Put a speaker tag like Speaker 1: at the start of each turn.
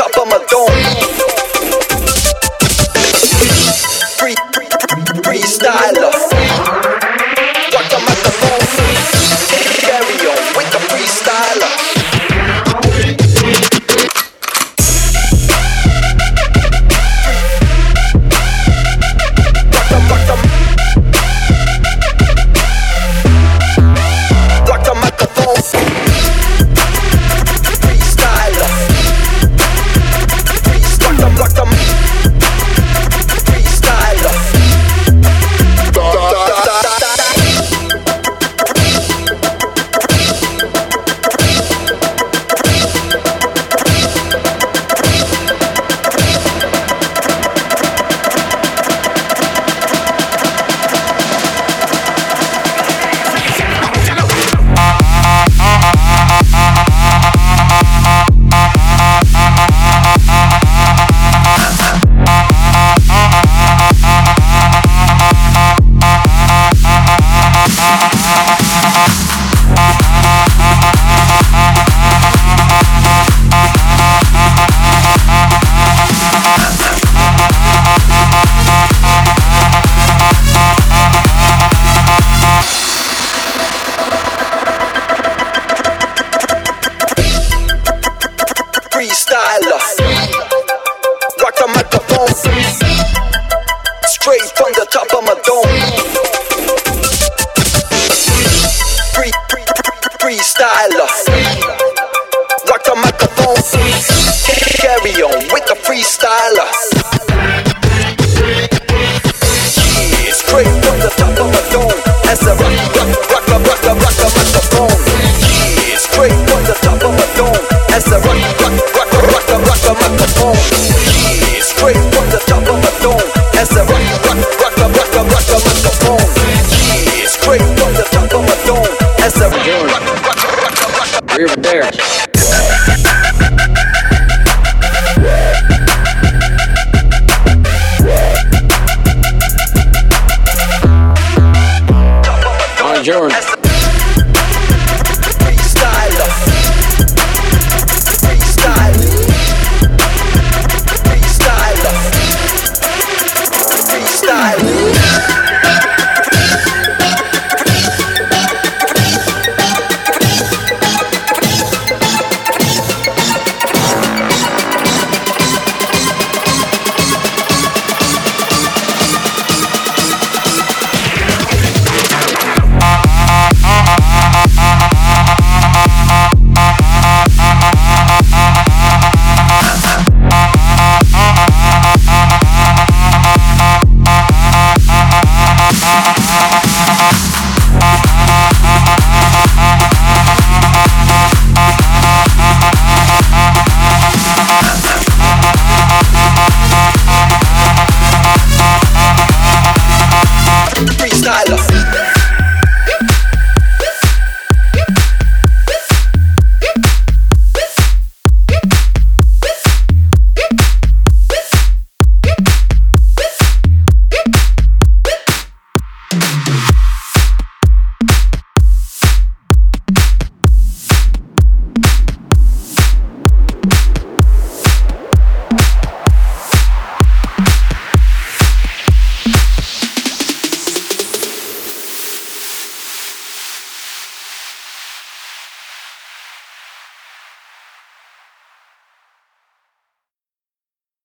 Speaker 1: top of my dome. Freestyler. Rock the microphone. Carry on with the freestyler. Freestyler. Rock the microphone. Straight from the top of my dome. Freestyler. Rock the microphone. Carry on with the freestyler. Yeah, straight from the top of my dome. As I rock the microphone. Yeah, straight from the top of my dome. As I rock the microphone. Yeah, straight from the top of my dome. As I rock the microphone. Yeah, straight from the top of my dome. As I
Speaker 2: We're there.